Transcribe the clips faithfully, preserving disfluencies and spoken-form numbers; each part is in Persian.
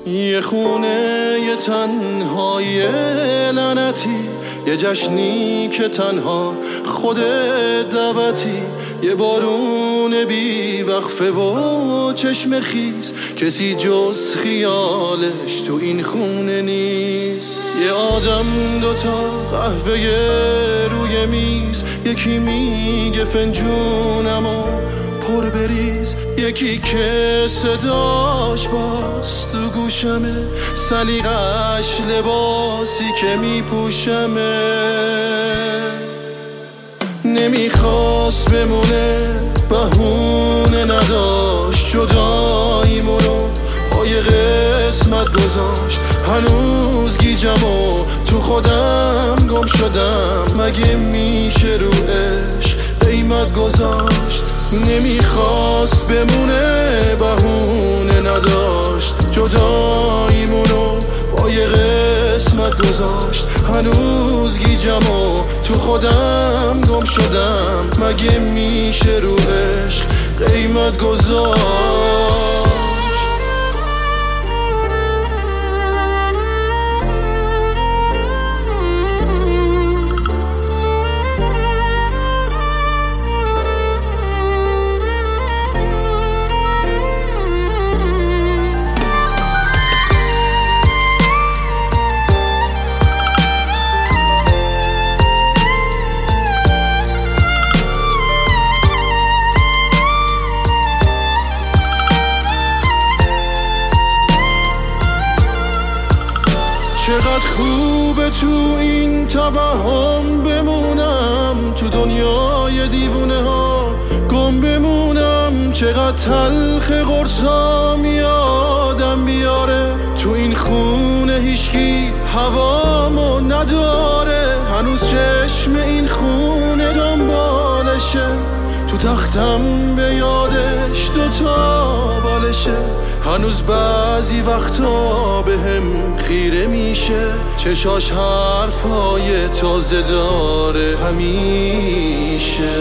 یه خونه یه تنهایی لعنتی، یه جشنی که تنها خودت دعوتی، یه بارون بی وقفه و چشم خیز، کسی جز خیالش تو این خونه نیست. یه آدم دوتا قهوه روی میز، یکی میگه فنجونمو پر بریز، یکی که صداش باز تو گوشمه، سلیقش لباسی که میپوشمه. نمیخواست بمونه بهونه نداشت، جداییمونو پای قسمت گذاشت. هنوز گیجمو تو خودم گم شدم، مگه میشه رو عشق قیمت گذاشت؟ نمیخواست بمونه بهونه نداشت، جداییمونو پای قسمت گذاشت. هنوز گیجمو تو خودم گم شدم، مگه میشه رو عشق قیمت گذاشت؟ چقدر خوبه تو این توهم بمونم، تو دنیای دیوونه ها گم بمونم. چقدر تلخ قرصام یادم بیاره، تو این خونه هیچکی هوامو نداره. هنوز چشم این خونه دنبالشه، تو تختم به یادش دوتا بالشه. هنوز بعضی وقتا به هم خیره میشه، چشاش حرفای تازه داره همیشه.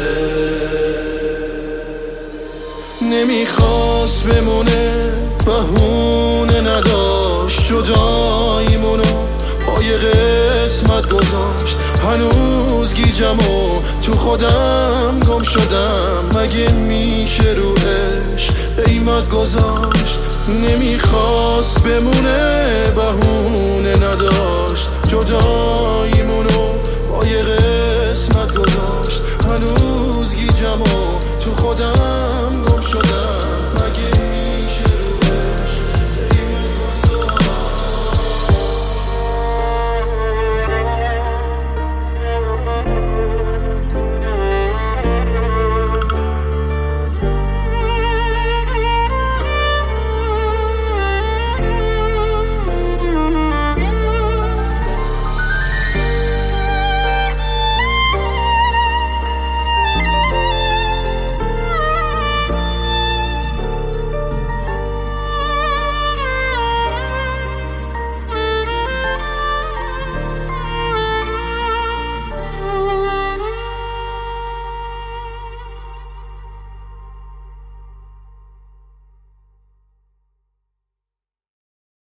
نمیخواست بمونه بهونه نداشت، جداییمونو پای قسمت گذاشت. هنوز گیجمو تو خودم گم شدم، مگه میشه رو عشق قیمت گذاشت؟ نمیخواست بمونه بهونه نداشت، جداییمونو پای قسمت گذاشت. هنوز گیجمو تو خودم گم شدم.